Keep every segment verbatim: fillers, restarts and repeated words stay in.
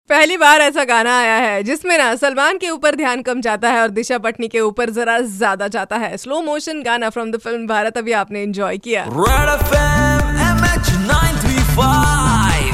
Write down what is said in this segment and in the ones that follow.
पहली बार ऐसा गाना आया है जिसमें ना सलमान के ऊपर ध्यान कम जाता है और दिशा पटनी के ऊपर जरा ज्यादा जाता है। स्लो मोशन गाना फ्रॉम द फिल्म भारत अभी आपने एंजॉय किया। Red FM MH nine three five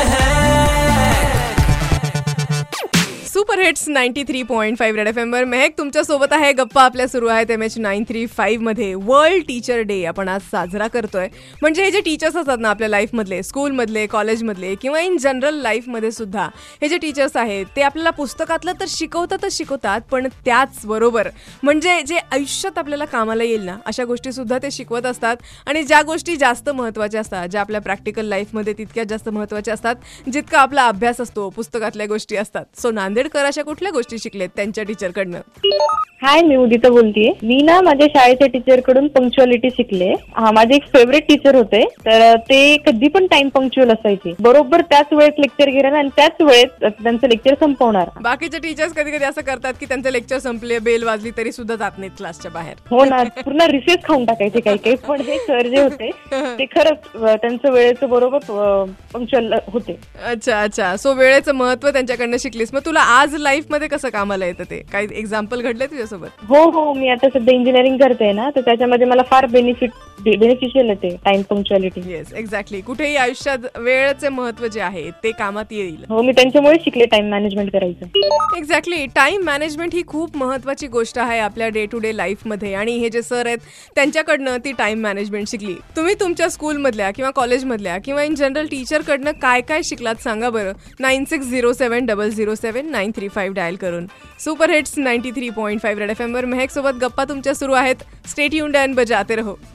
super hits ninety three point five Red F M वर महक तुमच्या सोबत आहे। गप्पा आपल्या सुरू आहेत M H nine three five मध्ये। वर्ल्ड टीचर डे आपण आज साजरा करतोय। म्हणजे हे जे टीचर्स असतात ना आपल्या लाईफमधले, स्कूलमधले, कॉलेजमधले किंवा इन जनरल लाईफमध्ये सुद्धा हे जे टीचर्स आहेत ते आपल्याला पुस्तकातलं तर शिकवतातच शिकवतात, पण त्याचबरोबर म्हणजे जे आयुष्यात आपल्याला कामाला येईल ना अशा गोष्टी सुद्धा ते शिकवत असतात। आणि ज्या गोष्टी जास्त महत्त्वाच्या असतात, ज्या आपल्या प्रॅक्टिकल लाईफमध्ये तितक्याच जास्त महत्त्वाच्या असतात जितका आपला अभ्यास असतो, पुस्तकातल्या गोष्टी असतात। सो नांदेडकर अशा कुठल्या गोष्टी शिकलेत त्यांच्या टीचरकडनं? हाय, मी उदिता बोलतेय। मी ना माझ्या शाळेच्या टीचरकडून पंक्च्युअलिटी शिकले। हा, माझे एक फेवरेट टीचर होते, तर ते कधी पण टाइम पंक्च्युअल असायचे। बरोबर त्याच वेळेत लेक्चर घेणार आणि त्याच वेळेत त्यांचं लेक्चर संपवणार। बाकीचे टीचर्स कधी कधी असं करतात की त्यांचं लेक्चर संपले, बेल वाजली तरी सुद्धा जात नाहीत क्लासच्या बाहेर। हो ना, पूर्ण रिसेस खाऊन टाकायचे काही काही। पण हे सर जे होते ते खरंच त्यांचं वेळेचं बरोबर पंक्च्युअल होते। अच्छा अच्छा, सो वेळेचं महत्व त्यांच्याकडनं शिकलीस। मग तुला आज लाईफ मध्ये कसं कामाला येतं ते? काही एक्झाम्पल घडले तुझ्यासोबत? हो हो, मी आता सध्या इंजिनिअरिंग करते ना, तर त्याच्यामध्ये मला फार बेनिफिट बेनिफिशियल येते टाइम पंक्च्युअलिटी। Yes, exactly. कुठेही आयुष्यात वेळेचे महत्व जे आहे ते कामात येईल। हो, मी त्यांच्यामुळे शिकले टाइम मॅनेजमेंट करायचं। एक्झॅक्टली, टाइम मॅनेजमेंट ही खूप महत्वाची गोष्ट आहे आपल्या डे टू डे लाईफ मध्ये, आणि हे जे सर आहेत त्यांच्याकडनं ती टाइम मॅनेजमेंट शिकली। तुम्ही तुमच्या स्कूलमधल्या किंवा कॉलेजमधल्या किंवा इन जनरल टीचरकडनं काय काय शिकलात सांगा बरं, nine six zero seven double zero seven nine three five dial करून। Super hits ninety three point five Red F M वर महक सोबत गप्पा तुमच्या सुरू आहेत। स्टे ट्यून्ड अँड बजाते रहो।